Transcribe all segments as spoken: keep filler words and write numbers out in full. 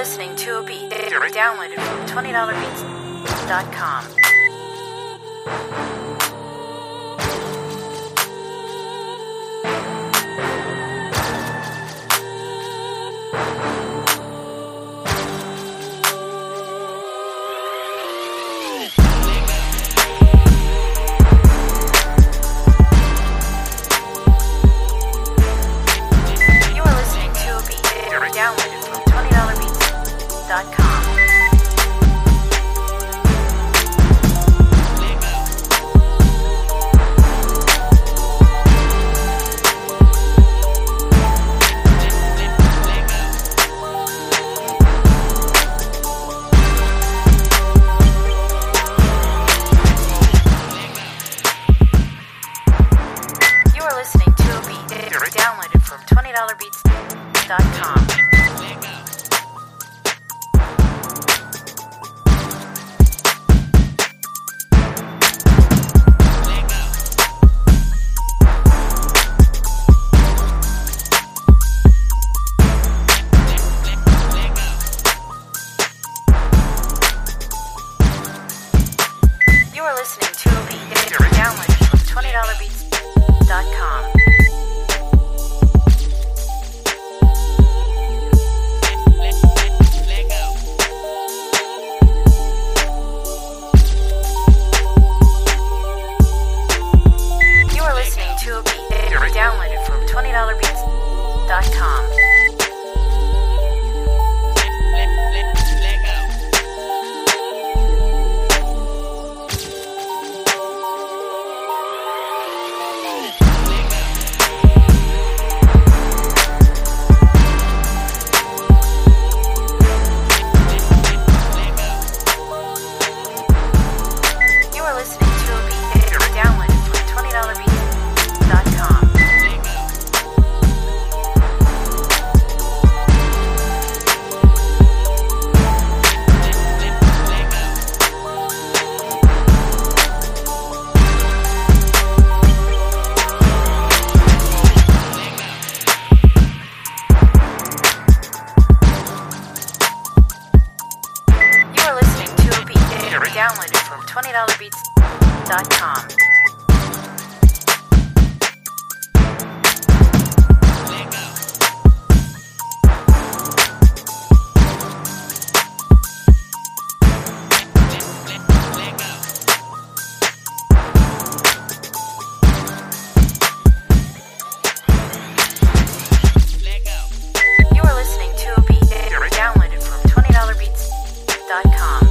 listening to a beat downloaded from twenty dollar beats dot com. Downloaded from twenty dollar beats dot com. You are listening to a beat downloaded from twenty dollar beats dot com. You are listening to a beat downloaded from twenty dollar beats dot com. You are listening to a beat downloaded from twenty dollar beats dot com. Downloaded from twenty dollar beats dot com. You are listening to a beat downloaded from twenty dollar beats dot com.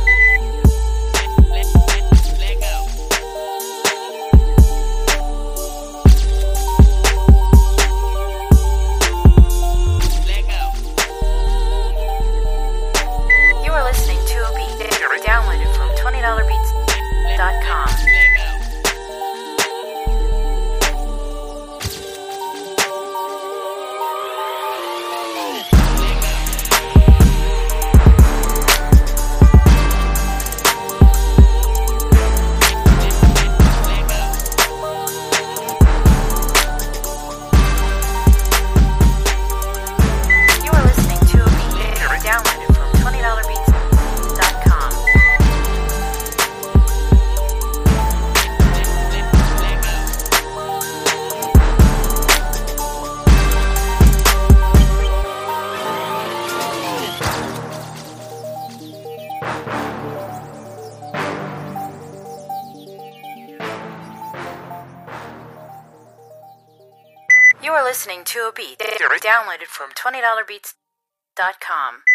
Downloaded from twenty dollar beats dot com. You are listening to a beat downloaded from twenty dollar beats dot com. You are listening to a beat downloaded from twenty dollar beats dot com.